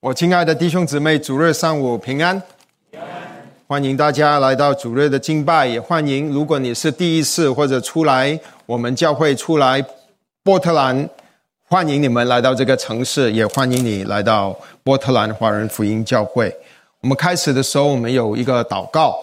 我亲爱的弟兄姊妹，主日上午平安。欢迎大家来到主日的敬拜，也欢迎如果你是第一次或者出来我们教会出来波特兰，欢迎你们来到这个城市，也欢迎你来到波特兰华人福音教会。我们开始的时候，我们有一个祷告。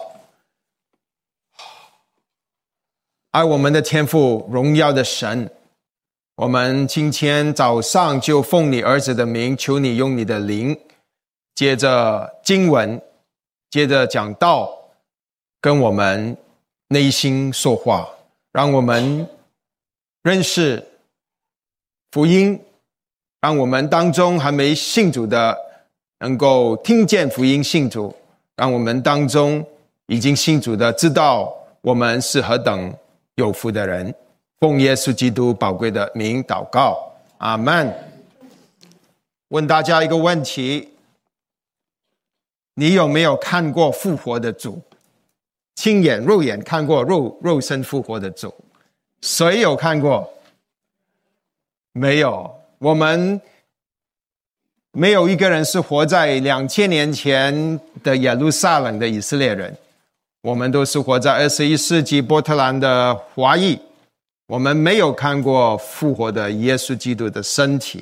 爱我们的天父，荣耀的神，我们今天早上就奉你儿子的名，求你用你的灵，接着经文，接着讲道，跟我们内心说话，让我们认识福音，让我们当中还没信主的能够听见福音信主，让我们当中已经信主的知道我们是何等有福的人。奉耶稣基督宝贵的名祷告，阿们。问大家一个问题，你有没有看过复活的主？亲眼肉眼看过肉身复活的主？谁有看过？没有。我们没有一个人是活在2000年前的耶路撒冷的以色列人，我们都是活在21世纪波特兰的华裔，我们没有看过复活的耶稣基督的身体。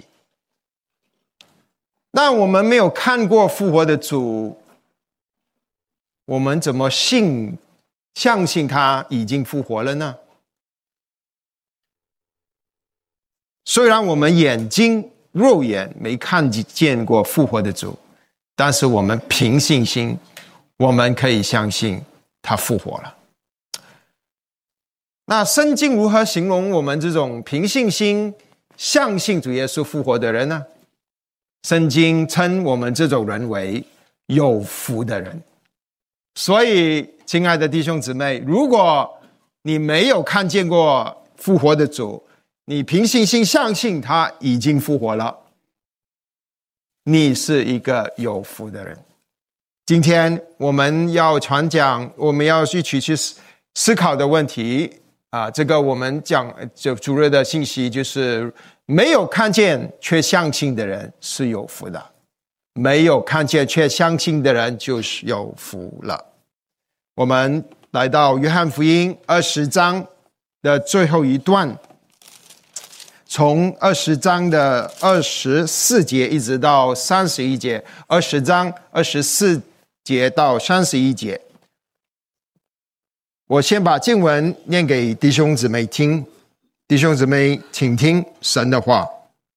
那我们没有看过复活的主，我们怎么相信他已经复活了呢？虽然我们肉眼没看见过复活的主，但是我们凭信心，我们可以相信他复活了。那圣经如何形容我们这种凭信心相信主耶稣复活的人呢？圣经称我们这种人为有福的人。所以亲爱的弟兄姊妹，如果你没有看见过复活的主，你凭信心相信他已经复活了，你是一个有福的人。今天我们要传讲，我们要去思考的问题这个我们讲就主日的信息，就是没有看见却相信的人是有福的，没有看见却相信的人就是有福了。我们来到约翰福音20章的最后一段，从20章的24节一直到31节，20章24节到31节。我先把经文念给弟兄姊妹听，弟兄姊妹请听神的话。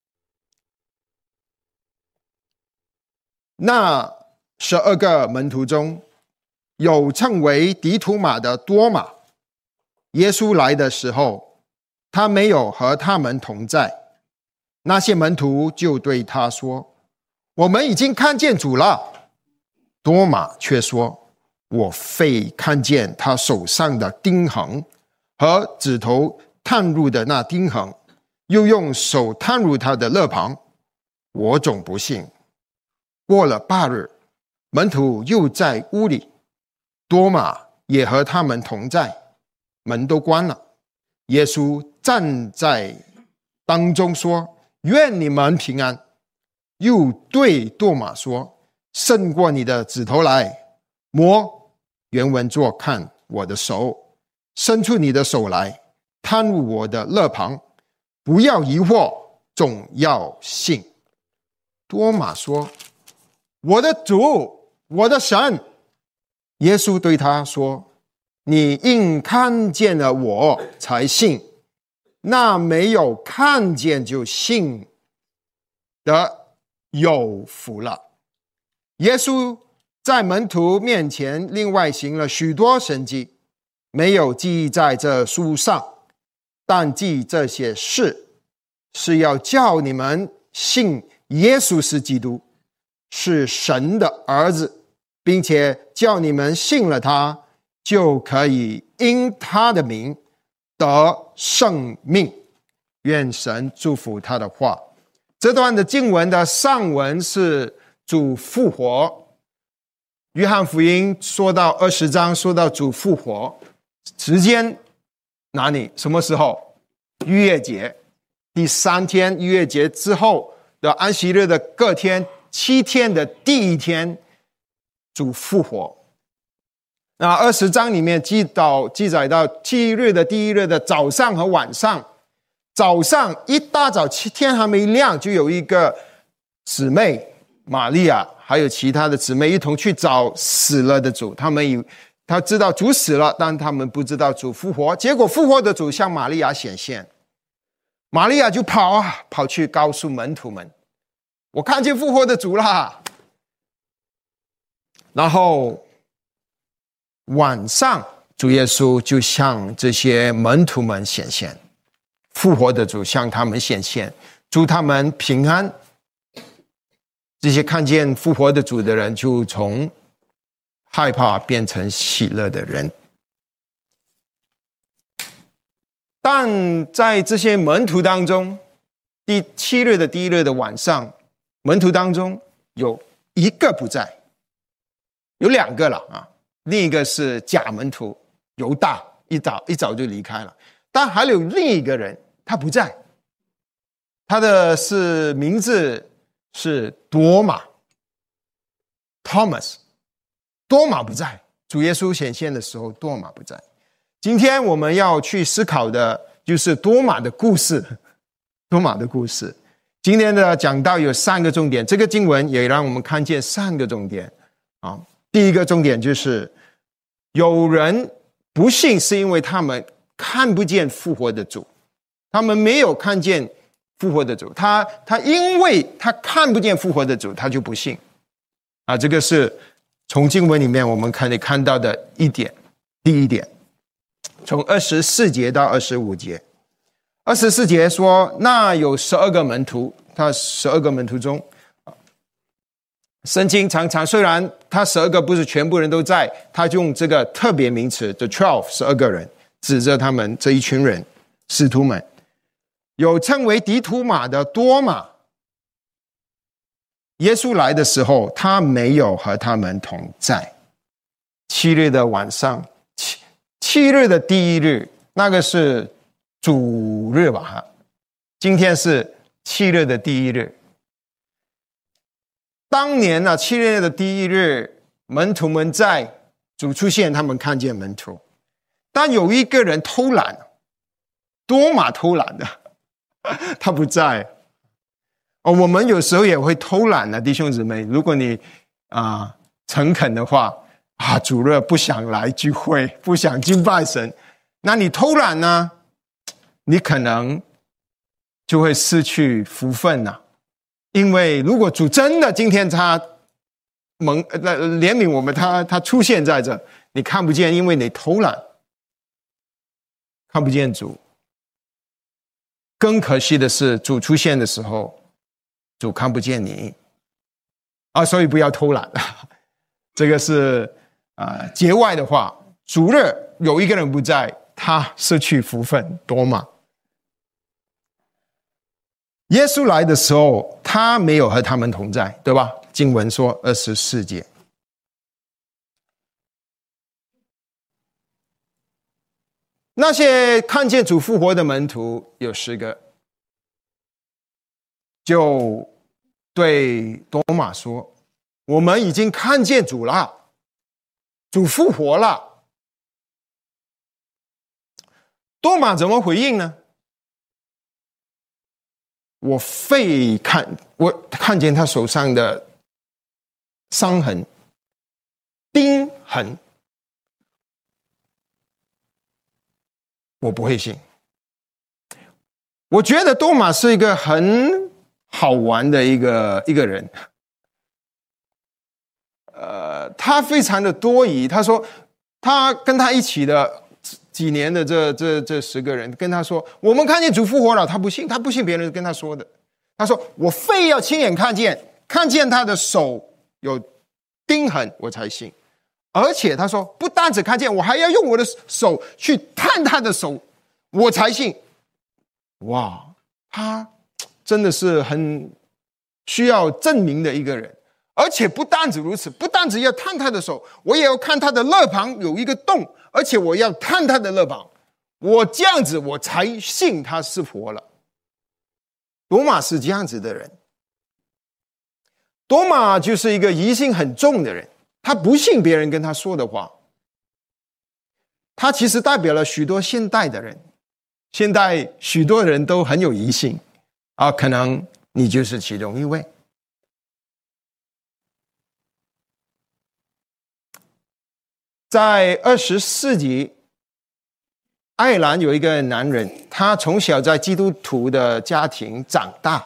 那12个门徒中，有称为迪图马的多马。耶稣来的时候，他没有和他们同在。那些门徒就对他说：“我们已经看见主了。”多马却说：“我非看见他手上的钉痕和指头探入的那钉痕，又用手探入他的肋旁，我总不信。”过了8日，门徒又在屋里，多马也和他们同在，门都关了。耶稣站在当中说：“愿你们平安。”又对多马说：“伸过你的指头来，摸。”原文作看我的手，伸出你的手来，探入我的肋旁，不要疑惑，总要信。多马说：“我的主，我的神。”耶稣对他说：“你因看见了我才信，那没有看见就信的有福了。”耶稣在门徒面前另外行了许多神迹，没有记在这书上，但记这些事，是要叫你们信耶稣是基督，是神的儿子，并且叫你们信了他，就可以因他的名得生命。愿神祝福他的话。这段的经文的上文是主复活。约翰福音说到20章，说到主复活，时间哪里？什么时候？逾越节第3天，逾越节之后的安息日的隔天， 7天的第一天，主复活。那20章里面记载到7日的第一日的早上和晚上，早上一大早天还没亮，就有一个姊妹玛利亚还有其他的姊妹一同去找死了的主，他知道主死了，但他们不知道主复活。结果复活的主向玛利亚显现，玛利亚就跑去告诉门徒们，我看见复活的主啦。然后晚上主耶稣就向这些门徒们显现，复活的主向他们显现，祝他们平安。这些看见复活的主的人就从害怕变成喜乐的人。但在这些门徒当中，第7日的第一日的晚上，门徒当中有一个不在，有2个了啊。另一个是假门徒犹大，一早就离开了。但还有另一个人他不在，他的名字是多马 Thomas。 多马不在，主耶稣显现的时候多马不在。今天我们要去思考的就是多马的故事。多马的故事今天的讲到有3个重点，这个经文也让我们看见3个重点啊。第一个重点就是有人不信是因为他们看不见复活的主，他们没有看见复活的主，他因为他看不见复活的主，他就不信啊。这个是从经文里面我们可以看到的一点。第一点，从24节到25节。24节说，那有12个门徒，他12个门徒中，圣经常常虽然他12个不是全部人都在，他就用这个特别名词 The 12个人指着他们这一群人，使徒们。有称为迪图马的多马，耶稣来的时候他没有和他们同在。7日的晚上，7日的第一日，那个是主日吧，今天是7日的第一日。当年呢，7日的第一日，门徒们在，主出现，他们看见门徒，但有一个人偷懒，多马偷懒的，他不在。我们有时候也会偷懒的，弟兄姊妹，如果你诚恳的话主日不想来聚会，不想敬拜神，那你偷懒呢，你可能就会失去福分了。因为如果主真的今天他怜悯我们，他出现在这，你看不见，因为你偷懒，看不见主。更可惜的是，主出现的时候，主看不见你所以不要偷懒。这个是节外的话。主日有一个人不在，他失去福分，多马。耶稣来的时候，他没有和他们同在，对吧？经文说24节。那些看见主复活的门徒有10个，就对多马说，我们已经看见主了，主复活了。多马怎么回应呢？我看见他手上的伤痕、钉痕，我不会信。我觉得多马是一个很好玩的一个人。他非常的多疑。他说他跟他一起的几年的这10个人跟他说，我们看见主复活了，他不信别人跟他说的。他说我非要亲眼看见他的手有钉痕我才信。而且他说不单只看见，我还要用我的手去探他的手我才信。哇，他真的是很需要证明的一个人。而且不单止如此，不单只要探他的手，我也要看他的肋旁有一个洞，而且我要探他的肋旁，我这样子我才信他是活了。多马是这样子的人。 多马就是一个疑心很重的人，他不信别人跟他说的话。他其实代表了许多现代的人，现代许多人都很有疑心啊，可能你就是其中一位。在20世纪，爱尔兰有一个男人，他从小在基督徒的家庭长大，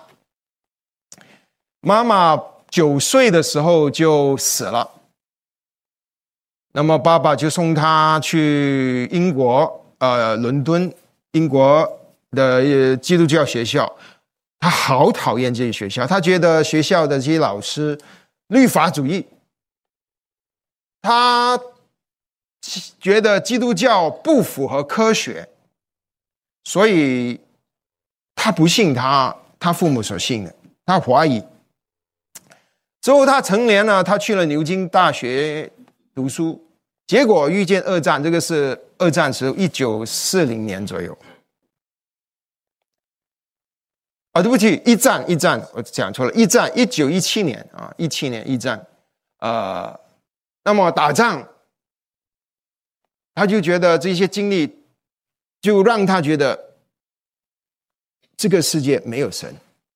妈妈9岁的时候就死了，那么爸爸就送他去英国伦敦英国的基督教学校。他好讨厌这些学校，他觉得学校的这些老师律法主义，他觉得基督教不符合科学，所以他不信他父母所信的，他怀疑。之后他成年了，他去了牛津大学读书，结果遇见二战，这个是二战时候1940年左右。对不起，一战，我讲错了，一战1917年啊，17年一战，那么打仗。他就觉得这些经历就让他觉得这个世界没有神。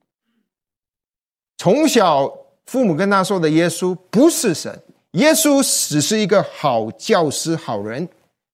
从小父母跟他说的耶稣不是神，耶稣只是一个好教师好人，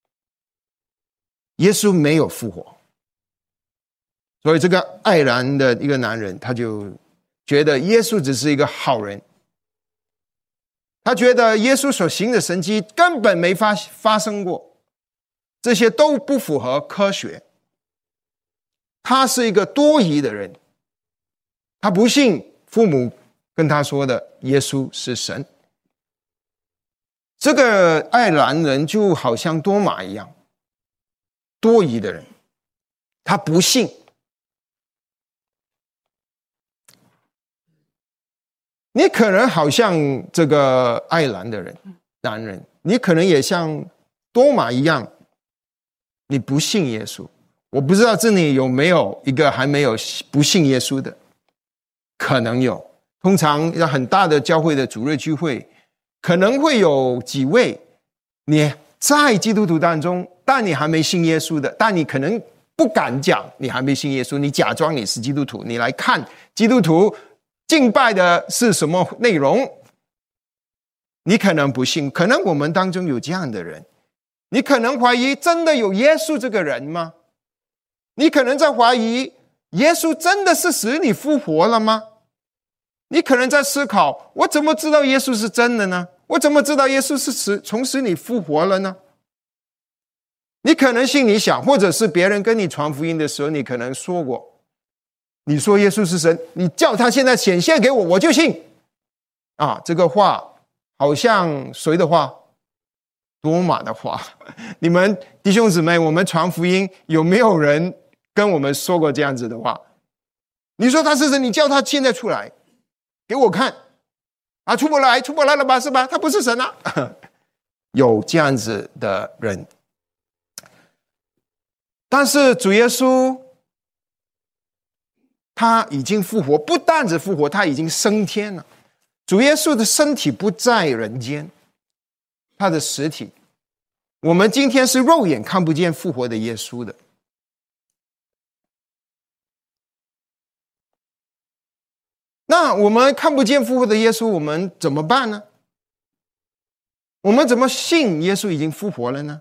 耶稣没有复活。所以这个爱尔兰的一个男人，他就觉得耶稣只是一个好人，他觉得耶稣所行的神迹根本没发生过，这些都不符合科学。他是一个多疑的人，他不信父母跟他说的耶稣是神。这个爱尔兰人就好像多马一样，多疑的人，他不信。你可能好像这个爱尔兰的男人，你可能也像多马一样，你不信耶稣。我不知道这里有没有一个还没有不信耶稣的，可能有。通常很大的教会的主日聚会，可能会有几位你在基督徒当中，但你还没信耶稣的，但你可能不敢讲你还没信耶稣，你假装你是基督徒，你来看基督徒敬拜的是什么内容，你可能不信。可能我们当中有这样的人，你可能怀疑真的有耶稣这个人吗？你可能在怀疑耶稣真的是使你复活了吗？你可能在思考，我怎么知道耶稣是真的呢？我怎么知道耶稣是从死里复活了呢？你可能心里想，或者是别人跟你传福音的时候，你可能说过，你说耶稣是神，你叫他现在显现给我，我就信。这个话好像谁的话？多马的话。你们弟兄姊妹，我们传福音有没有人跟我们说过这样子的话？你说他是神，你叫他现在出来给我看出不来了吧，是吧？他不是神啊。有这样子的人。但是主耶稣他已经复活，不但只复活，他已经升天了。主耶稣的身体不在人间，他的实体，我们今天是肉眼看不见复活的耶稣的。那我们看不见复活的耶稣，我们怎么办呢？我们怎么信耶稣已经复活了呢？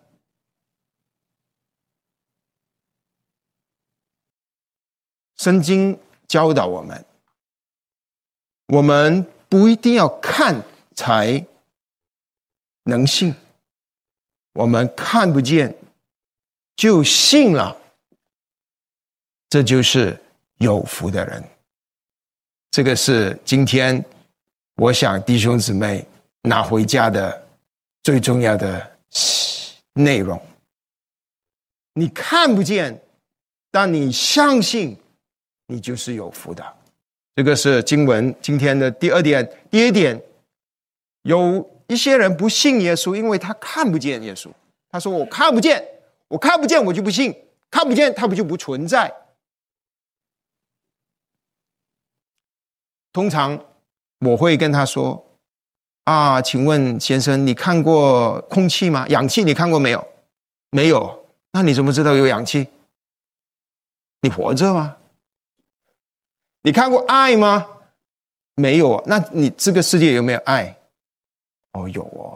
圣经教导我们，我们不一定要看才能信，我们看不见就信了，这就是有福的人。这个是今天我想弟兄姊妹拿回家的最重要的内容。你看不见，但你相信，你就是有福的。这个是经文今天的第二点。第一点，有一些人不信耶稣，因为他看不见耶稣。他说我看不见我就不信，看不见他就不存在。通常我会跟他说啊，请问先生，你看过空气吗？氧气你看过没有？没有。那你怎么知道有氧气？你活着吗？你看过爱吗？没有。那你这个世界有没有爱？哦，有哦。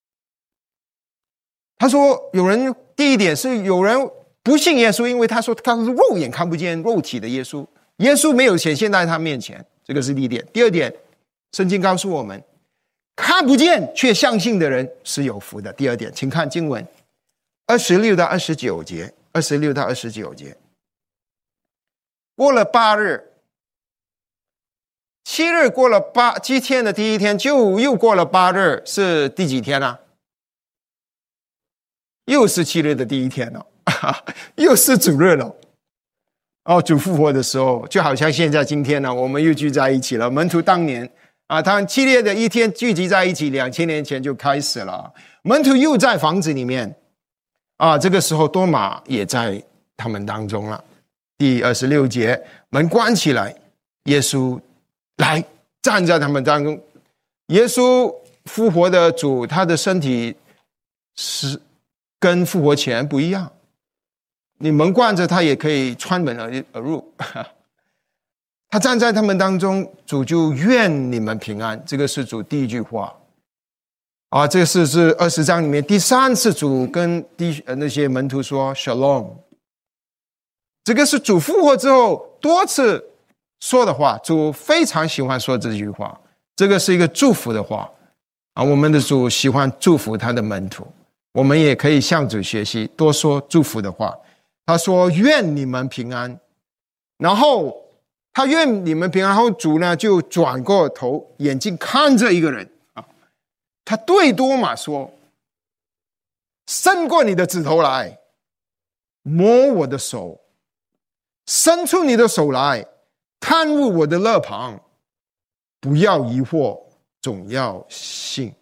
他说有人，第一点是有人不信耶稣，因为他说他是肉眼看不见肉体的耶稣，耶稣没有显现在他面前，这个是第一点。第二点，圣经告诉我们，看不见却相信的人是有福的。第二点，请看经文26到29节，26到29节。过了8日，7日过了7天的第一天，就又过了8日，是第几天啊？又是7日的第一天了，又是主日了。主复活的时候，就好像现在今天呢，我们又聚在一起了。门徒当年他们7月的一天聚集在一起，2000年前就开始了。门徒又在房子里面这个时候多马也在他们当中了。第26节，门关起来，耶稣来站在他们当中。耶稣复活的主，他的身体是跟复活前不一样，你门关着他也可以穿门而入。他站在他们当中，主就愿你们平安，这个是主第一句话这个是20章里面第3次主跟那些门徒说 Shalom， 这个是主复活之后多次说的话，主非常喜欢说这句话，这个是一个祝福的话我们的主喜欢祝福他的门徒，我们也可以向主学习，多说祝福的话。他说愿你们平安，然后他愿你们平安，然后主呢就转过头，眼睛看着一个人他对多马说，伸过你的指头来摸我的手，伸出你的手来探入我的肋旁，不要疑惑，总要信。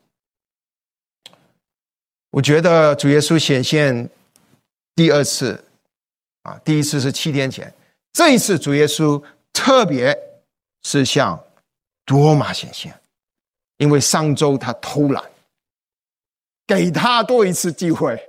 我觉得主耶稣显现第2次第一次是7天前，这一次主耶稣特别是向多马显现，因为上周他偷懒，给他多一次机会，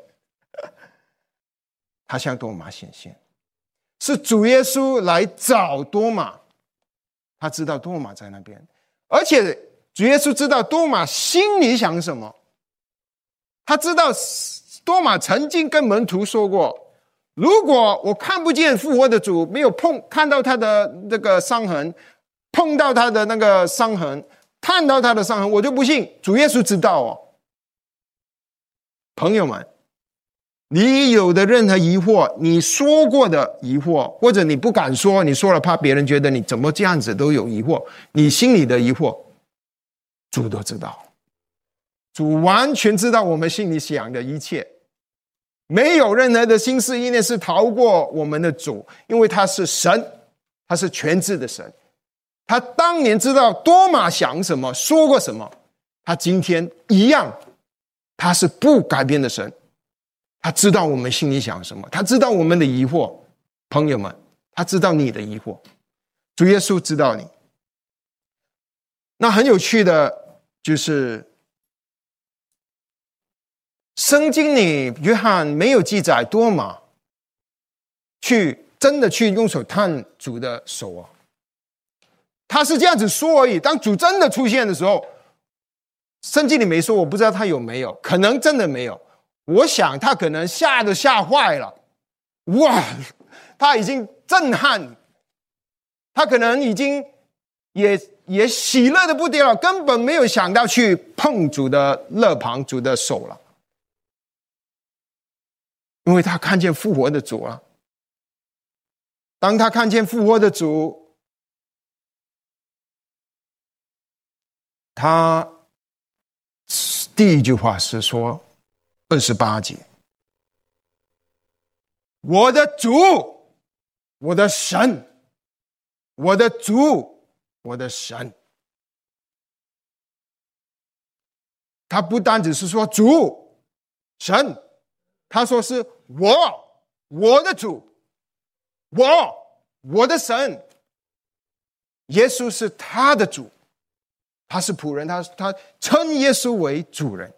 他向多马显现，是主耶稣来找多马，他知道多马在那边，而且主耶稣知道多马心里想什么，他知道多马曾经跟门徒说过，如果我看不见复活的主，没有看到他的那个伤痕，碰到他的那个伤痕，看到他的伤痕，我就不信。主耶稣知道朋友们，你有的任何疑惑，你说过的疑惑，或者你不敢说，你说了怕别人觉得你怎么这样子都有疑惑，你心里的疑惑，主都知道，主完全知道我们心里想的一切，没有任何的心思意念是逃过我们的主，因为他是神，他是全知的神。他当年知道多马想什么，说过什么，他今天一样，他是不改变的神，他知道我们心里想什么，他知道我们的疑惑，朋友们，他知道你的疑惑，主耶稣知道你。那很有趣的就是圣经里约翰没有记载多马真的去用手探主的手他是这样子说而已。当主真的出现的时候，圣经里没说，我不知道他有没有，可能真的没有。我想他可能吓坏了，哇，他已经震撼，他可能已经也喜乐的不得了，根本没有想到去碰主的肋旁，主的手了，因为他看见复活的主了。当他看见复活的主，他第一句话是说28节，我的主，我的神，我的主，我的神。他不单只是说主神，他说是我的主，我的神。耶稣是他的主， 他是仆人，他称耶稣为主人，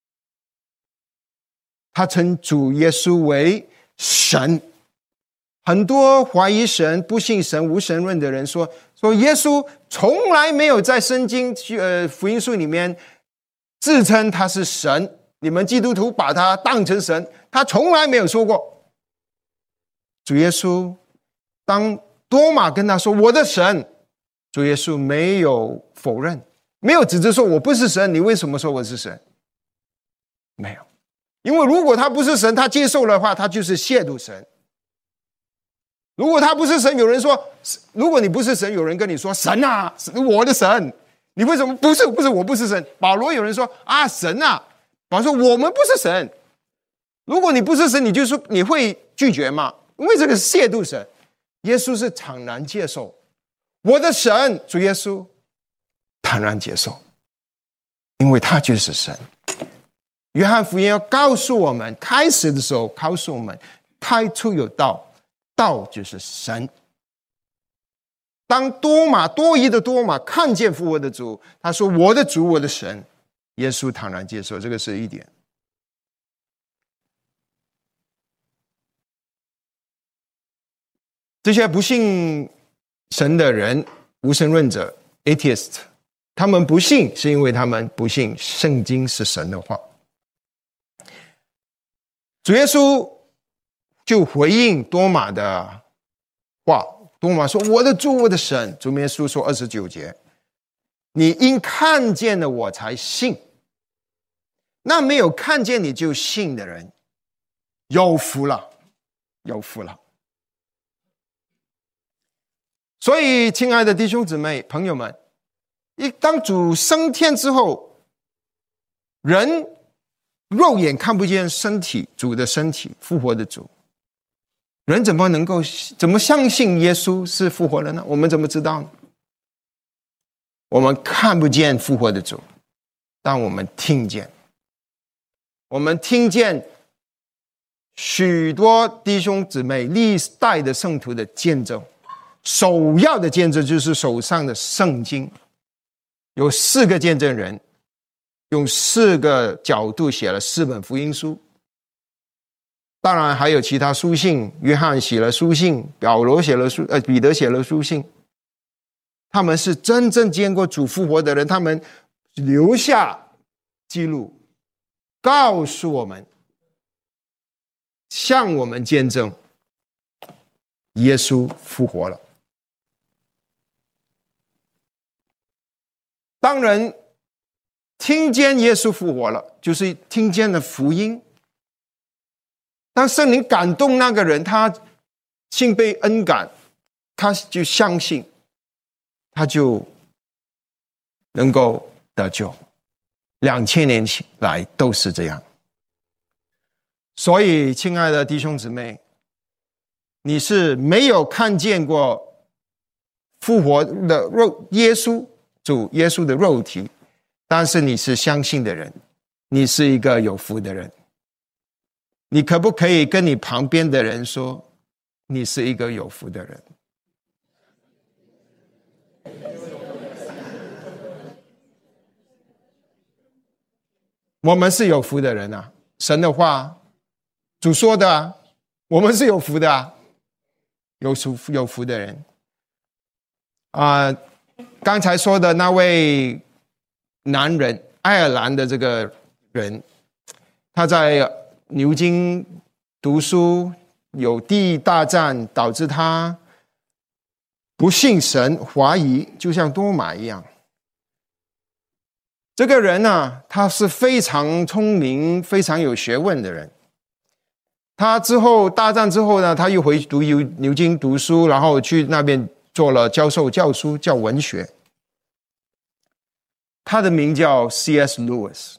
他称主耶稣为神。很多怀疑神、不信神、无神论的人说耶稣从来没有在圣经福音书里面自称他是神，你们基督徒把他当成神，他从来没有说过。主耶稣当多马跟他说我的神，主耶稣没有否认，没有指责说我不是神，你为什么说我是神？没有，因为如果他不是神，他接受的话，他就是亵渎神。如果他不是神，有人说，如果你不是神，有人跟你说神啊，我的神，你为什么不是我不是神？保罗有人说啊，神啊，保罗说我们不是神。如果你不是神，你就说你会拒绝吗？因为这个是亵渎神。耶稣是坦然接受，我的神主耶稣坦然接受，因为他就是神。约翰福音要告诉我们，开始的时候告诉我们，太初有道，道就是神。当多疑的多马看见复活的主，他说我的主我的神，耶稣坦然接受，这个是一点。这些不信神的人，无神论者 atheist， 他们不信是因为他们不信圣经是神的话。主耶稣就回应多马的话，多马说我的主我的神。主耶稣说29节，你因看见了我才信，那没有看见你就信的人有福了，有福了。所以亲爱的弟兄姊妹朋友们，当主升天之后，人肉眼看不见身体，主的身体，复活的主，人怎么相信耶稣是复活的呢？我们怎么知道呢？我们看不见复活的主，但我们听见许多弟兄姊妹历代的圣徒的见证。首要的见证就是手上的圣经，有4个见证人，用4个角度写了4本福音书。当然还有其他书信，约翰写了书信，彼得写了书信。他们是真正见过主复活的人，他们留下记录，告诉我们，向我们见证耶稣复活了。当人听见耶稣复活了，就是听见了福音。当圣灵感动那个人，他心被恩感，他就相信，他就能够得救。2000年来都是这样。所以亲爱的弟兄姊妹，你是没有看见过复活的耶稣，主耶稣的肉体，但是你是相信的人，你是一个有福的人。你可不可以跟你旁边的人说，你是一个有福的人？我们是有福的人啊，神的话，主说的啊，我们是有福的啊，有福的人啊。刚才说的那位男人，爱尔兰的这个人，他在牛津读书，有第一大战，导致他不信神，怀疑，就像多马一样。这个人呢，他是非常聪明、非常有学问的人。他大战之后呢，他又回牛津读书，然后去那边做了教书，教文学。他的名叫 C.S. Lewis。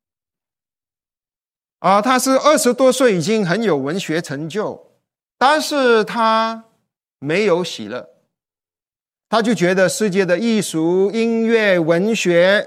他是20多岁，已经很有文学成就，但是他没有喜乐。他就觉得世界的艺术、音乐、文学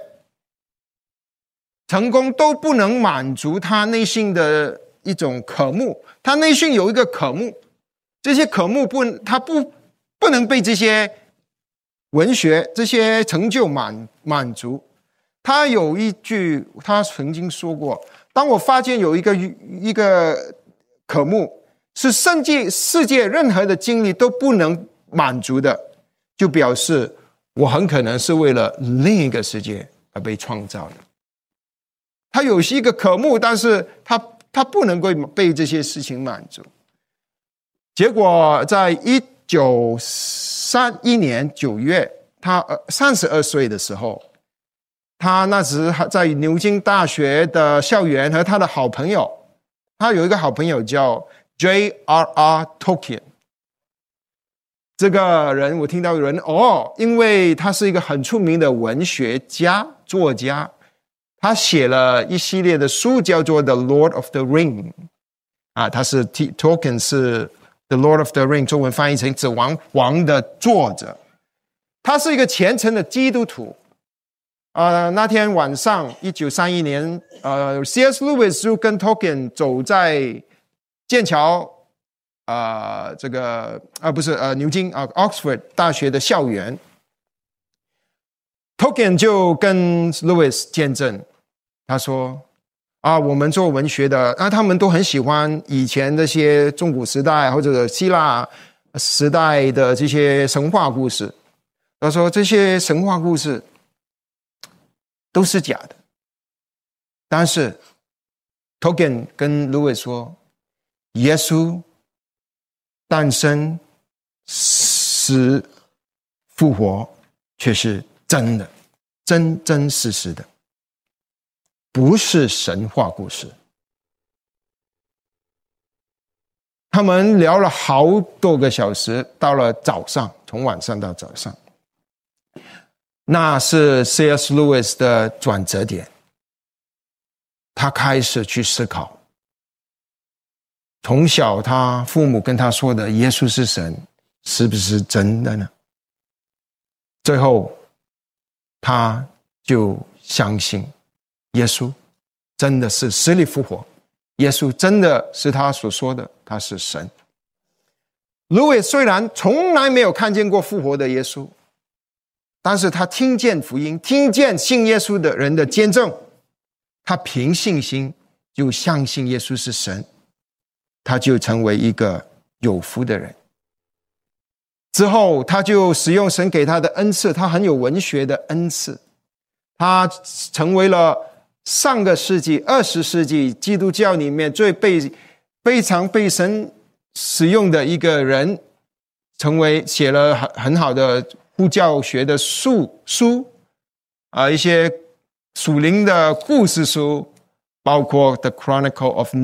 成功都不能满足他内心的一种渴慕。他内心有一个渴慕，这些渴慕他不能被这些文学这些成就满足。他有一句，他曾经说过：当我发现有一个科目是世界任何的经历都不能满足的，就表示我很可能是为了另一个世界而被创造的。他有一个科目，但是他不能够被这些事情满足。结果在1931年9月，他32岁的时候，他那时在牛津大学的校园和他的好朋友，他有一个好朋友叫 J.R.R. Tolkien。这个人我听到有人因为他是一个很出名的文学家作家，他写了一系列的书叫做 The Lord of the Ring 他是 Tolkien 是 The Lord of the Ring 中文翻译成指环王的作者。他是一个虔诚的基督徒那天晚上1931年C.S. Lewis 就跟 Tolkien 走在剑桥牛津Oxford 大学的校园。 Tolkien 就跟 Lewis 见证，他说我们做文学的他们都很喜欢以前这些中古时代或者希腊时代的这些神话故事。他说这些神话故事都是假的，但是 Tolkien 跟 Lewis 说，耶稣诞生死复活却是真的，真真实实的，不是神话故事。他们聊了好多个小时，到了早上，从晚上到早上，那是 C.S. Lewis 的转折点。他开始去思考，从小他父母跟他说的耶稣是神，是不是真的呢？最后他就相信耶稣真的是死里复活，耶稣真的是他所说的，他是神。Lewis 虽然从来没有看见过复活的耶稣，但是他听见福音，听见信耶稣的人的见证，他凭信心就相信耶稣是神，他就成为一个有福的人。之后他就使用神给他的恩赐，他很有文学的恩赐，他成为了上个世纪20世纪基督教里面非常被神使用的一个人，成为写了很好的呼教学的书一些属灵的故事书，包括 The Chronicle of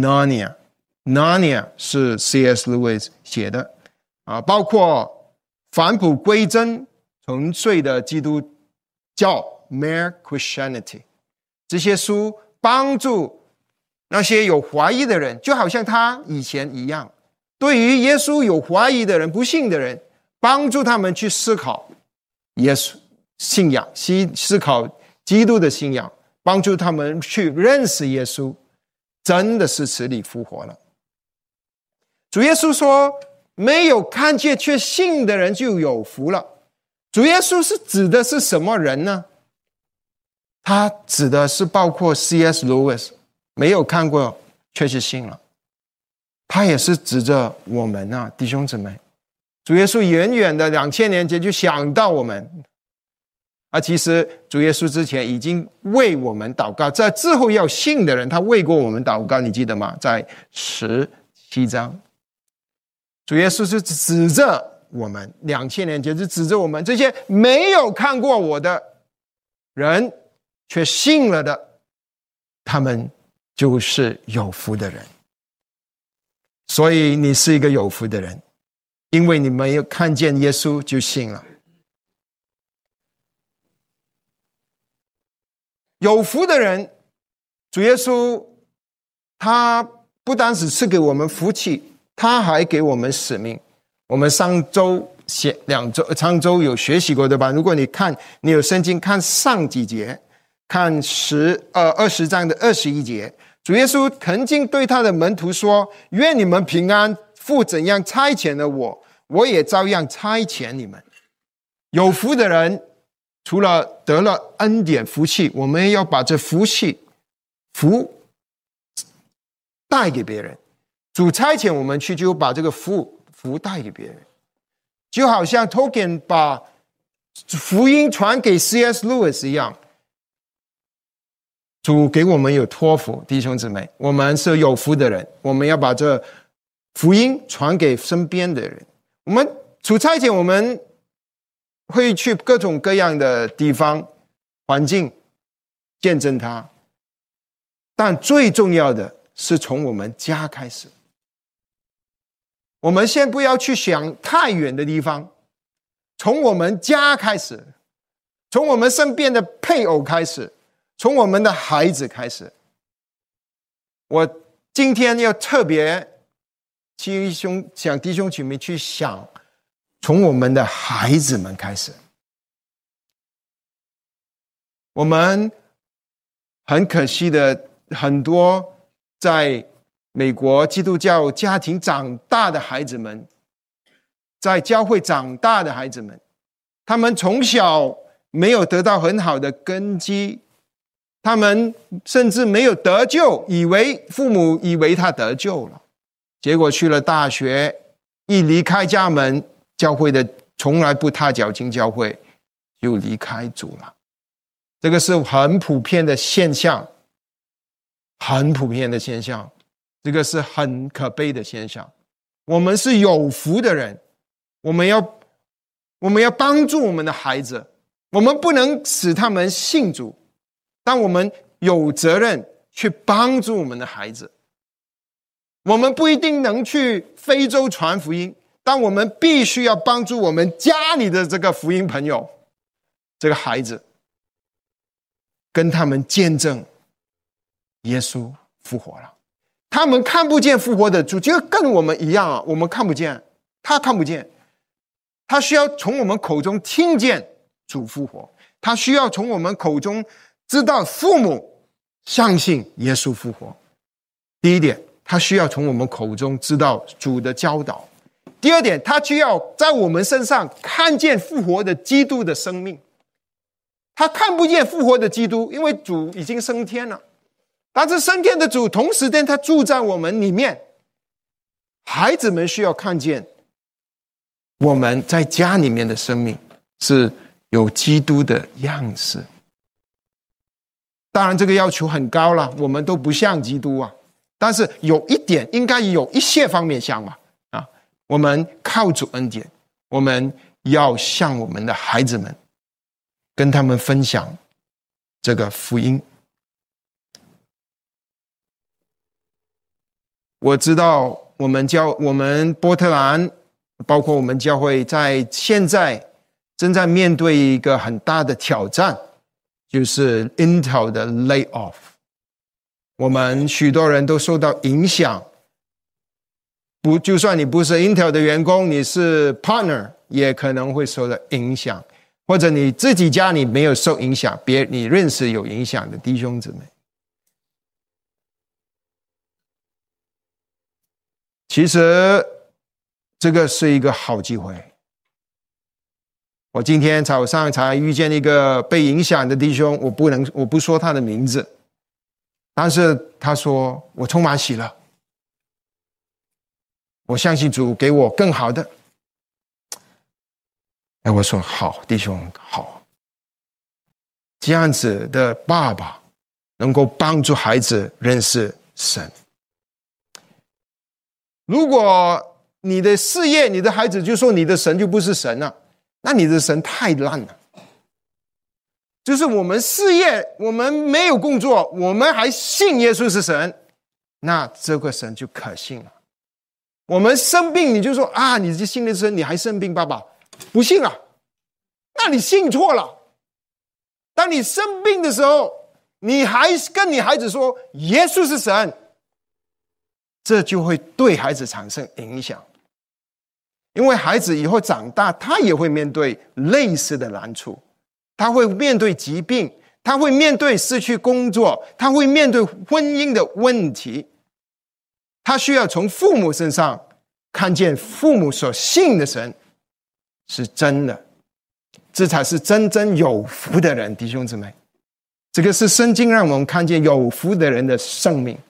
Narnia 是 C.S. Lewis 写的包括返璞归真纯粹的基督教 Mere Christianity， 这些书帮助那些有怀疑的人，就好像他以前一样，对于耶稣有怀疑的人，不信的人，帮助他们去思考耶稣信仰，思考基督的信仰，帮助他们去认识耶稣真的是死里复活了。主耶稣说，没有看见却信的人就有福了。主耶稣是指的是什么人呢？他指的是包括 C.S. Lewis， 没有看过却是信了。他也是指着我们弟兄姊妹，主耶稣远远的2000年前就想到我们其实主耶稣之前已经为我们祷告，在之后要信的人他为过我们祷告，你记得吗？在17章，主耶稣是指着我们2000年前，是指着我们这些没有看过我的人却信了的，他们就是有福的人。所以你是一个有福的人，因为你没有看见耶稣就信了。有福的人，主耶稣他不单只是给我们福气，他还给我们使命。我们上周有学习过，对吧？如果你有圣经，看上几节，看20章的21节，主耶稣曾经对他的门徒说，愿你们平安，父怎样差遣了我，我也照样差遣你们。 有福的人除了得了恩典福气，我们要把这福带给别人。主差遣我们去，就把这个福带给别人。就好像 Tolkien 把福音传给 C.S. Lewis 一样，主给我们有托付，弟兄姊妹，我们是有福的人，我们要把这福音传给身边的人。主差遣我们会去各种各样的地方环境见证他，但最重要的是从我们家开始。我们先不要去想太远的地方，从我们家开始，从我们身边的配偶开始，从我们的孩子开始。我今天要特别想弟兄姐妹去想，从我们的孩子们开始。我们很可惜的，很多在美国基督教家庭长大的孩子们，在教会长大的孩子们，他们从小没有得到很好的根基，他们甚至没有得救，父母以为他得救了，结果去了大学，一离开家门，教会的从来不踏脚进教会，就离开主了。这个是很普遍的现象，很普遍的现象，这个是很可悲的现象。我们是有福的人，我们要帮助我们的孩子，我们不能使他们信主，但我们有责任去帮助我们的孩子。我们不一定能去非洲传福音，但我们必须要帮助我们家里的这个福音朋友，这个孩子，跟他们见证耶稣复活了。他们看不见复活的主，就跟我们一样啊，我们看不见，他看不见，他需要从我们口中听见主复活，他需要从我们口中知道父母相信耶稣复活。第一点，他需要从我们口中知道主的教导。第二点，他需要在我们身上看见复活的基督的生命。他看不见复活的基督，因为主已经升天了，但是升天的主同时间他住在我们里面。孩子们需要看见我们在家里面的生命是有基督的样式。当然这个要求很高了，我们都不像基督啊，但是有一点应该有一些方面像嘛。我们靠主恩典，我们要向我们的孩子们跟他们分享这个福音。我知道我们波特兰，包括我们教会，在现在正在面对一个很大的挑战，就是 Intel 的 layoff。我们许多人都受到影响，就算你不是 Intel 的员工，你是 partner 也可能会受到影响，或者你自己家里没有受影响，你认识有影响的弟兄姊妹。其实这个是一个好机会。我今天早上才遇见一个被影响的弟兄，我不说他的名字，但是他说我充满喜乐，我相信主给我更好的。我说好，弟兄好，这样子的爸爸能够帮助孩子认识神。如果你的事业，你的孩子就说你的神就不是神了，那你的神太烂了。就是我们事业，我们没有工作，我们还信耶稣是神，那这个神就可信了。我们生病，你就说啊，你是信的神，你还生病，爸爸不信了，那你信错了。当你生病的时候，你还跟你孩子说耶稣是神，这就会对孩子产生影响。因为孩子以后长大，他也会面对类似的难处，他会面对疾病，他会面对失去工作，他会面对婚姻的问题。他需要从父母身上看见父母所信的神是真的， 这才是真正有福的人，弟兄姊妹。这个是圣经让我们看见有福的人的生命。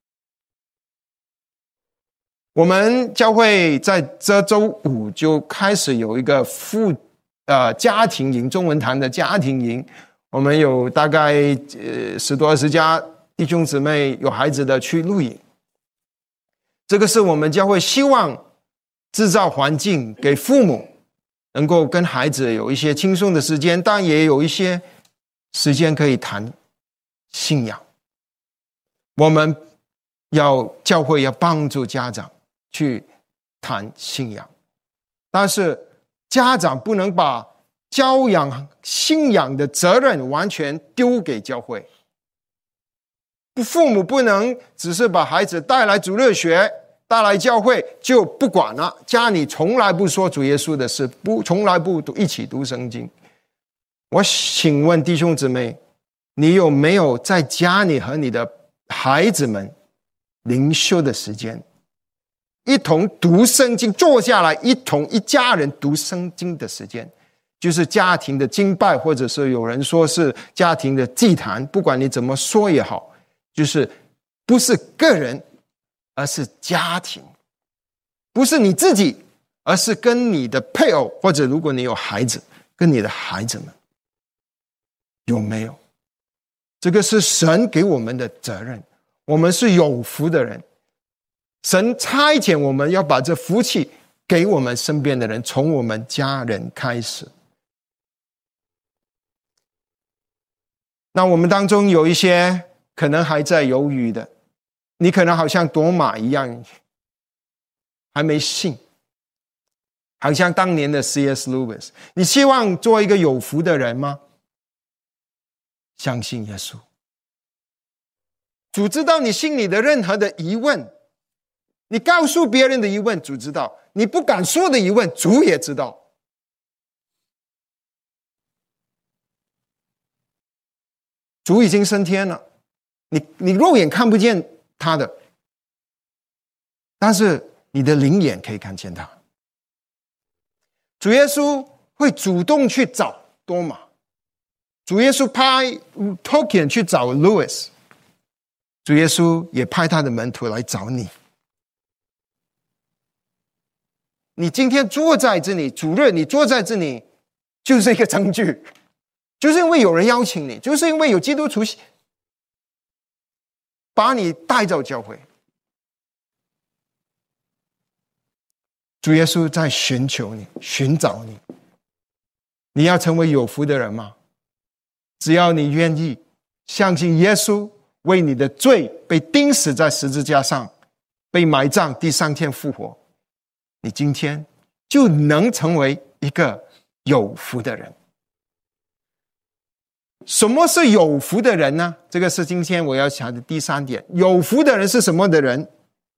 我们教会在这周五就开始有一个家庭营，中文堂的家庭营，我们有大概10多20家弟兄姊妹有孩子的去露营。这个是我们教会希望制造环境给父母能够跟孩子有一些轻松的时间，但也有一些时间可以谈信仰。我们教会要帮助家长去谈信仰，但是家长不能把教养信仰的责任完全丢给教会。父母不能只是把孩子带来主日学，带来教会就不管了，家里从来不说主耶稣的事，从来不一起读圣经。我请问弟兄姊妹，你有没有在家里和你的孩子们灵修的时间，一同读圣经，坐下来一家人读圣经的时间？就是家庭的敬拜，或者是有人说是家庭的祭坛，不管你怎么说也好，就是不是个人，而是家庭，不是你自己，而是跟你的配偶，或者如果你有孩子，跟你的孩子们，有没有？这个是神给我们的责任，我们是有福的人，神差遣我们要把这福气给我们身边的人，从我们家人开始。那我们当中有一些可能还在犹豫的，你可能好像多马一样还没信，好像当年的 C.S. Lewis。 你希望做一个有福的人吗？相信耶稣，主知道你心里的任何的疑问，你告诉别人的疑问主知道，你不敢说的疑问主也知道。主已经升天了，你肉眼看不见他的，但是你的灵眼可以看见他。主耶稣会主动去找多马，主耶稣派 Tolkien 去找 Lewis， 主耶稣也派他的门徒来找你。你今天坐在这里，主日你坐在这里，就是一个证据，就是因为有人邀请你，就是因为有基督徒把你带到教会。主耶稣在寻求你，寻找你。你要成为有福的人吗？只要你愿意相信耶稣为你的罪被钉死在十字架上，被埋葬，第3天复活，你今天就能成为一个有福的人。什么是有福的人呢？这个是今天我要讲的第3点。有福的人是什么的人？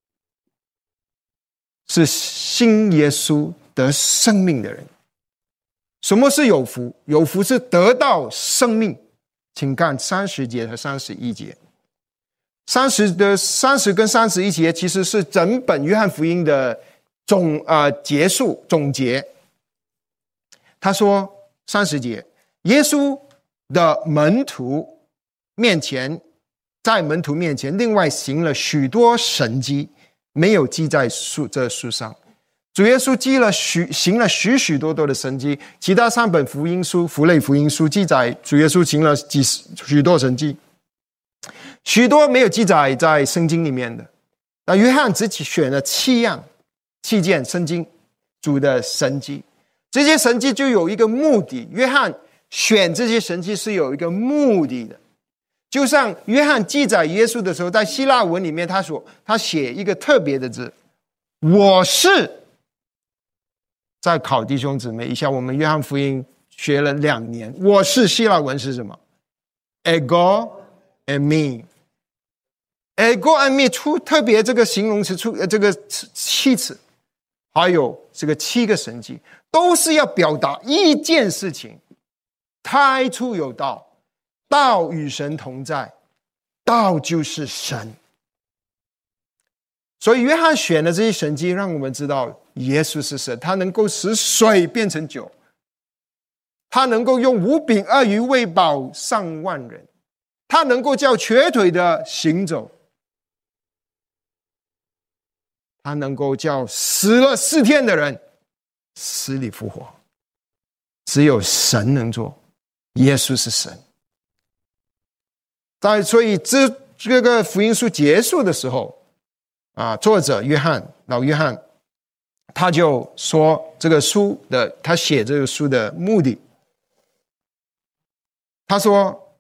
是信耶稣得生命的人。什么是有福？有福是得到生命。请看30节和31节。30跟31节其实是整本约翰福音的结束总结。他说30节，耶稣的门徒面前，在门徒面前另外行了许多神迹，没有记在这书上。主耶稣行了许多的神迹，其他3本福音书、福类福音书记载主耶稣行了许多神迹，许多没有记载在圣经里面的。那约翰只选了7件圣经主的神迹，这些神迹就有一个目的。约翰选这些神迹是有一个目的的。就像约翰记载耶稣的时候，在希腊文里面他写一个特别的字，我是。再考弟兄姊妹一下，我们约翰福音学了2年，我是希腊文是什么？ ego and me。 ego and me 出特别这个形容词出这个7次，还有这个7个神迹，都是要表达一件事情：太初有道，道与神同在，道就是神。所以约翰选的这些神迹让我们知道耶稣是神，他能够使水变成酒， 他能够用5饼2鱼喂饱上万人，他能够叫瘸腿的行走，他能够叫死了4天的人死里复活。只有神能做，耶稣是神。所以这个福音书结束的时候作者老约翰他就说他写这个书的目的。他说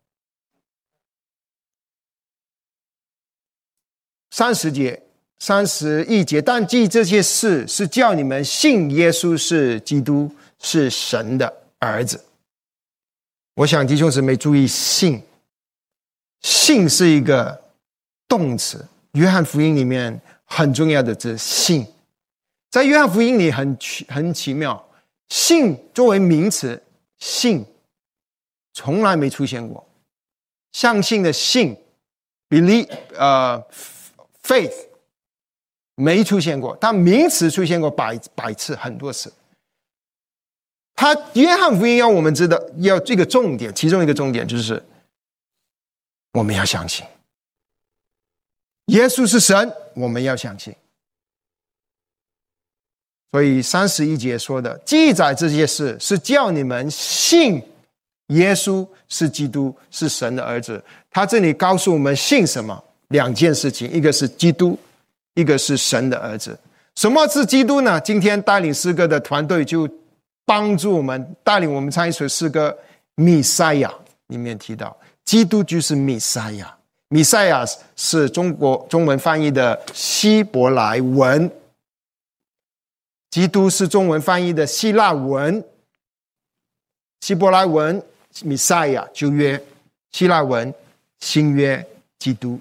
31节，但记这些事是叫你们信耶稣是基督，是神的儿子。我想弟兄姊妹注意，信是一个动词，约翰福音里面很重要的字信。在约翰福音里很奇妙，信作为名词，信从来没出现过。相信的信 faith 没出现过，但名词出现过百次，很多次。约翰福音要我们知道，要这个重点，其中一个重点就是我们要相信耶稣是神，我们要相信。所以31节说的记载这些事是叫你们信耶稣是基督，是神的儿子。他这里告诉我们信什么？2件事情，一个是基督，一个是神的儿子。什么是基督呢？今天带领诗歌的团队就帮助我们带领我们唱一首诗歌弥赛亚，里面提到基督就是弥赛亚。弥赛亚是中文翻译的希伯来文，基督是中文翻译的希腊文。希伯来文弥赛亚旧约，希腊文新约基督。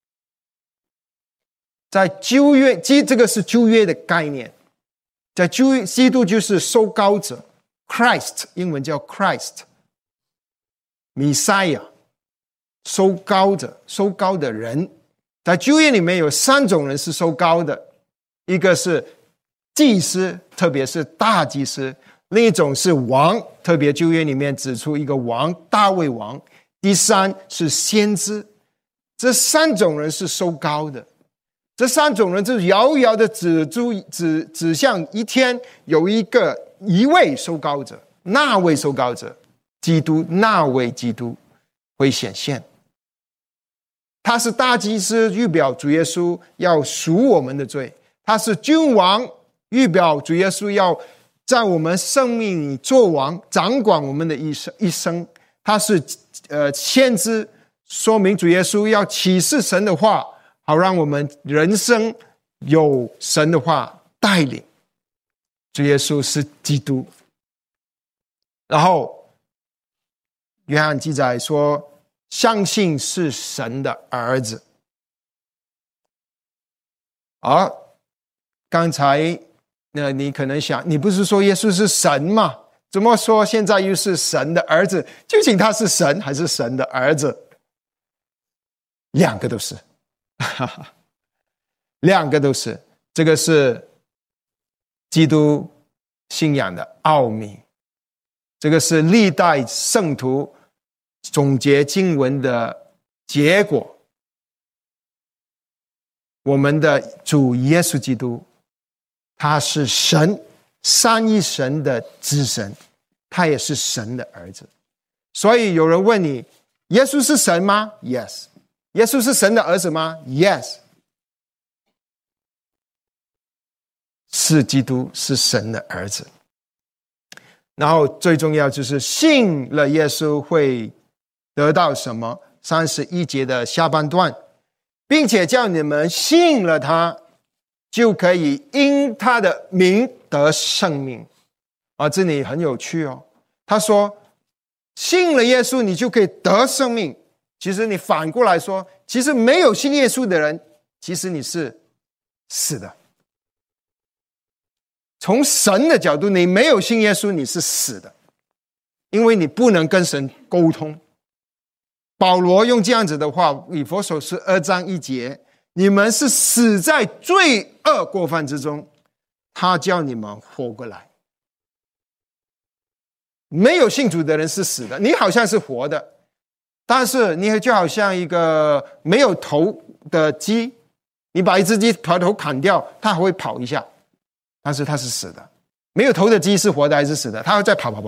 在旧约，这个是旧约的概念。在旧约，基督就是受膏者 Christ， 英文叫 Christ。 弥赛亚受膏者，受膏的人。在旧约里面有3种人是受膏的，一个是祭司，特别是大祭司；另一种是王，特别旧约里面指出一个王，大卫王；第3是先知。这3种人是受膏的。这3种人就遥遥的指向一天有一位受膏者，那位受膏者基督，那位基督会显现。他是大祭司，预表主耶稣要赎我们的罪；他是君王，预表主耶稣要在我们生命里做王，掌管我们的一生；他是先知，说明主耶稣要启示神的话，好让我们人生有神的话带领。主耶稣是基督。然后约翰记载说，相信是神的儿子。刚才你可能想，你不是说耶稣是神吗？怎么说现在又是神的儿子？究竟他是神还是神的儿子？2个都是2个都是。这个是基督信仰的奥秘，这个是历代圣徒总结经文的结果。我们的主耶稣基督，他是神，三一神的子神，他也是神的儿子。所以有人问你，耶稣是神吗？ Yes。 耶稣是神的儿子吗？ Yes。 是基督，是神的儿子。然后最重要就是信了耶稣会得到什么？31节的下半段，并且叫你们信了他，就可以因他的名得生命。这里很有趣哦。他说信了耶稣你就可以得生命。其实你反过来说，其实没有信耶稣的人，其实你是死的。从神的角度，你没有信耶稣，你是死的，因为你不能跟神沟通。保罗用这样子的话，以弗所书2章1节，你们是死在罪恶过犯之中，他叫你们活过来。 没有信主的人是死的，你好像是活的，但是你就好像一个没有头的鸡，你把一只鸡把头砍掉，它还会跑一下，但是它是死的。没有头的鸡是活的还是死的？它会再跑。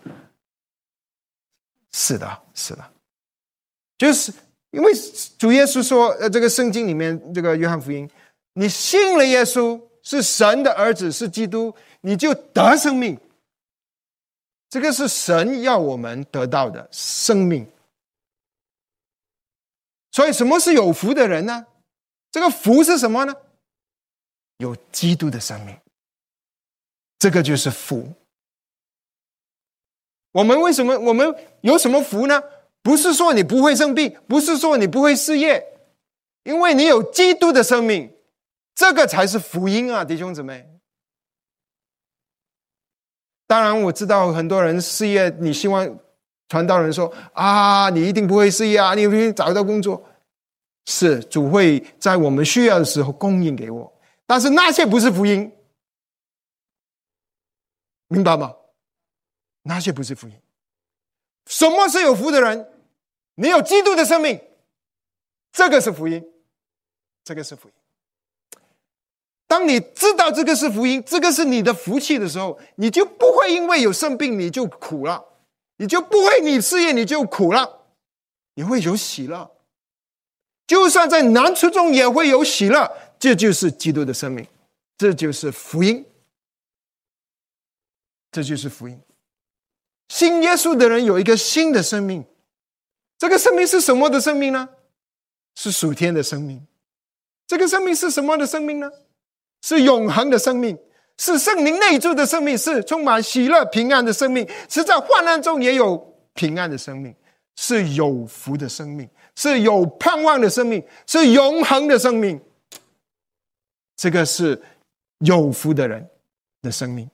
是的，就是因为主耶稣说，这个圣经里面，这个约翰福音，你信了耶稣是神的儿子，是基督，你就得生命。这个是神要我们得到的生命。所以什么是有福的人呢？这个福是什么呢？有基督的生命，这个就是福。我们有什么福呢？不是说你不会生病，不是说你不会失业，因为你有基督的生命，这个才是福音啊，弟兄姊妹。当然我知道很多人失业，你希望传道人说啊，你一定不会失业啊，你一定找到工作。是，主会在我们需要的时候供应给我，但是那些不是福音，明白吗？那些不是福音。什么是有福的人？你有基督的生命，这个是福音，这个是福音。当你知道这个是福音，这个是你的福气的时候，你就不会因为有生病你就苦了，你就不会你失业你就苦了，你会有喜乐。就算在难处中也会有喜乐，这就是基督的生命，这就是福音，这就是福音。信耶稣的人有一个新的生命，这个生命是什么的生命呢？是属天的生命。这个生命是什么的生命呢？是永恒的生命，是圣灵内住的生命，是充满喜乐平安的生命，是在患难中也有平安的生命，是有福的生命，是有盼望的生命，是永恒的生命。这个是有福的人的生命。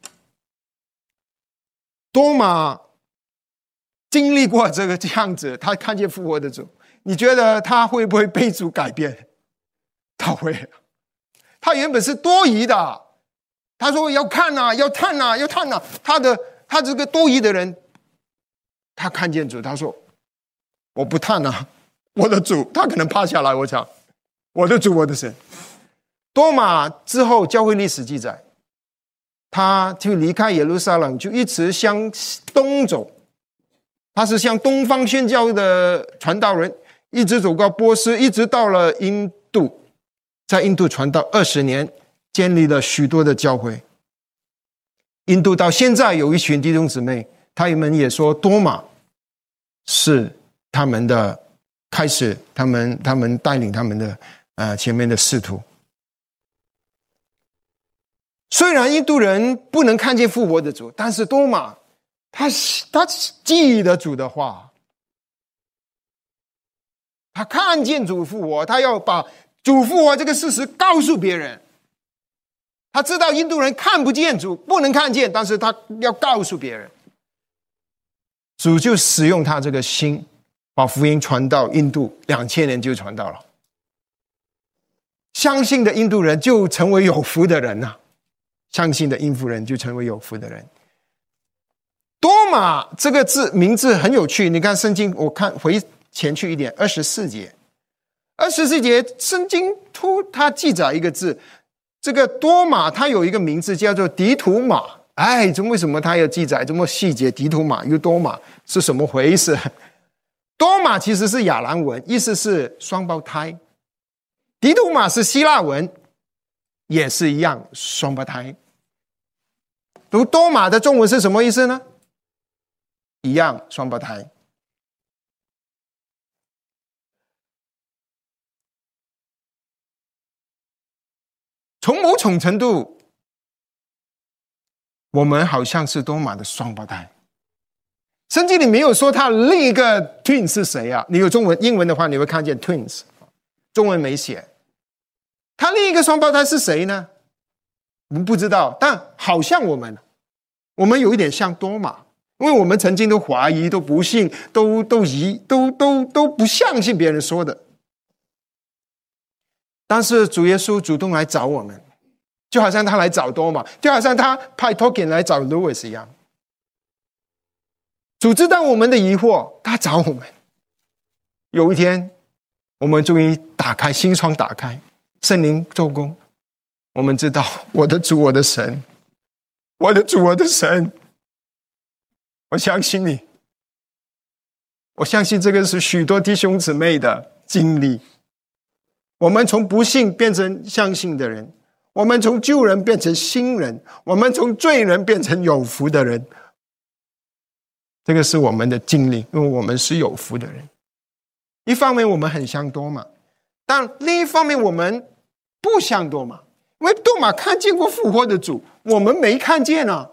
多马经历过这个样子，他看见复活的主，你觉得他会不会被主改变？他会。他原本是多疑的，他说要看啊，要探啊，要探啊。他这个多疑的人，他看见主，他说我不探啊，我的主。他可能趴下来，我想我的主，我的神。多马之后教会历史记载，他就离开耶路撒冷，就一直向东走，他是向东方宣教的传道人，一直走过波斯，一直到了印度，在印度传道20年，建立了许多的教会。印度到现在有一群弟兄姊妹，他们也说多马是他们的开始，他们带领他们的前面的使徒。虽然印度人不能看见复活的主，但是多马他记得主的话，他看见主复活，他要把主复活这个事实告诉别人。他知道印度人看不见主，不能看见，但是他要告诉别人。主就使用他这个心，把福音传到印度，2000年就传到了。相信的印度人就成为有福的人啊，相信的印度人就成为有福的人。多马这个名字很有趣，你看圣经，我看回前去一点，24节圣经它记载一个字，这个多马他有一个名字叫做迪图马。为什么他要记载这么细节？迪图马又多马是什么回事？多马其实是亚兰文，意思是双胞胎。迪图马是希腊文，也是一样，双胞胎。多马的中文是什么意思呢？一样，双胞胎。从某种程度，我们好像是多马的双胞胎。圣经里没有说他另一个 twin 是谁啊？你有英文的话，你会看见 twins， 中文没写。他另一个双胞胎是谁呢？我们不知道，但好像我们有一点像多马，因为我们曾经都怀疑，都不信，都不相信别人说的。但是主耶稣主动来找我们，就好像他来找多马，就好像他派 Tolkien 来找 Lewis 一样。 主知道我们的疑惑，他找我们。有一天，我们终于打开心窗，打开圣灵做工，我们知道我的主，我的神，我的主，我的神，我相信你。我相信这个是许多弟兄姊妹的经历。我们从不信变成相信的人，我们从旧人变成新人，我们从罪人变成有福的人。这个是我们的经历，因为我们是有福的人。一方面我们很像多马，但另一方面我们不像多马，因为多马看见过复活的主，我们没看见啊。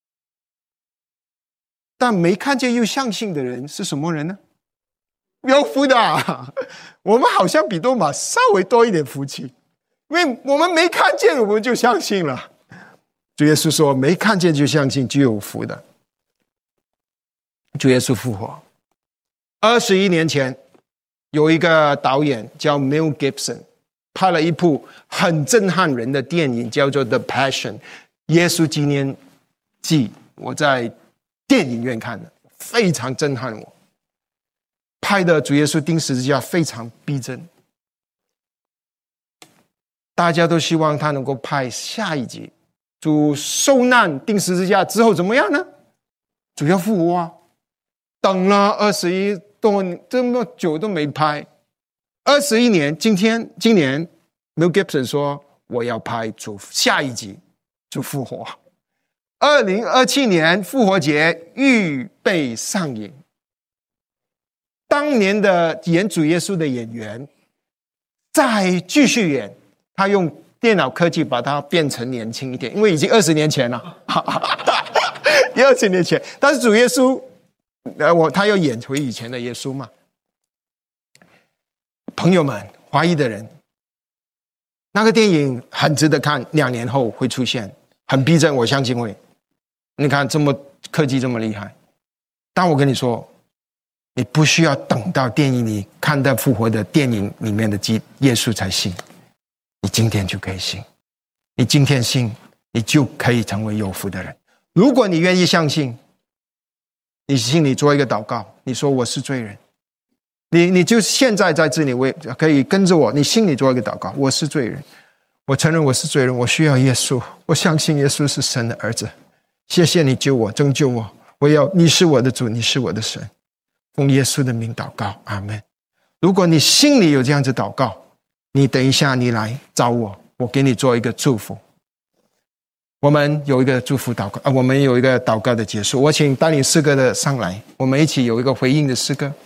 但没看见又相信的人是什么人呢？有福的啊。我们好像比多马稍微多一点福气，因为我们没看见我们就相信了。主耶稣说没看见就相信就有福的。主耶稣复活21年前，有一个导演叫 Mel Gibson 拍了一部很震撼人的电影，叫做 The Passion 耶稣纪念记。我在电影院看的，非常震撼我。拍的主耶稣钉十字架非常逼真，大家都希望他能够拍下一集。主受难钉十字架之后怎么样呢？主要复活啊！等了21多年，这么久都没拍。21年，今年 Mel Gibson 说我要拍主下一集，主复活。2027年复活节预备上映。当年的演主耶稣的演员再继续演，他用电脑科技把它变成年轻一点，因为已经20年前了20年前，但是主耶稣他要演回以前的耶稣嘛。朋友们，华裔的人，那个电影很值得看，2年后会出现，很逼真，我相信会。你看这么科技这么厉害，但我跟你说，你不需要等到电影里看到复活的电影里面的耶稣才信，你今天就可以信。你今天信，你就可以成为有福的人。如果你愿意相信，你心里做一个祷告，你说我是罪人，你就现在在这里可以跟着我，你心里做一个祷告，我是罪人，我承认我是罪人，我需要耶稣，我相信耶稣是神的儿子，谢谢你救我，拯救我，你是我的主，你是我的神，奉耶稣的名祷告，阿们。如果你心里有这样子祷告，你等一下你来找我，我给你做一个祝福。我们有一个祝福祷告，我们有一个祷告的结束。我请带领诗歌的上来，我们一起有一个回应的诗歌。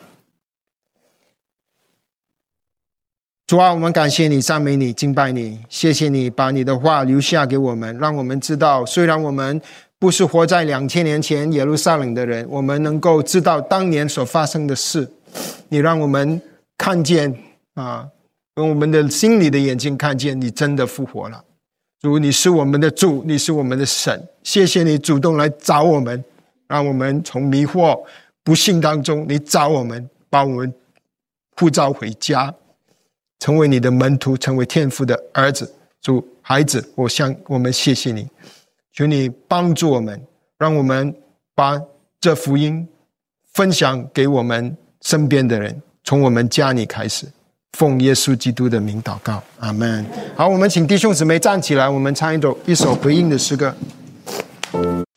主啊，我们感谢你，赞美你，敬拜你，谢谢你把你的话留下给我们，让我们知道，虽然我们不是活在2000年前耶路撒冷的人，我们能够知道当年所发生的事。你让我们看见用我们的心里的眼睛看见你真的复活了。主，你是我们的主，你是我们的神，谢谢你主动来找我们，让我们从迷惑不幸当中你找我们，把我们呼召回家，成为你的门徒，成为天父的儿子。主，孩子，我们谢谢你，求你帮助我们，让我们把这福音分享给我们身边的人，从我们家里开始，奉耶稣基督的名祷告，阿们。好，我们请弟兄姊妹站起来，我们唱一首回应的诗歌。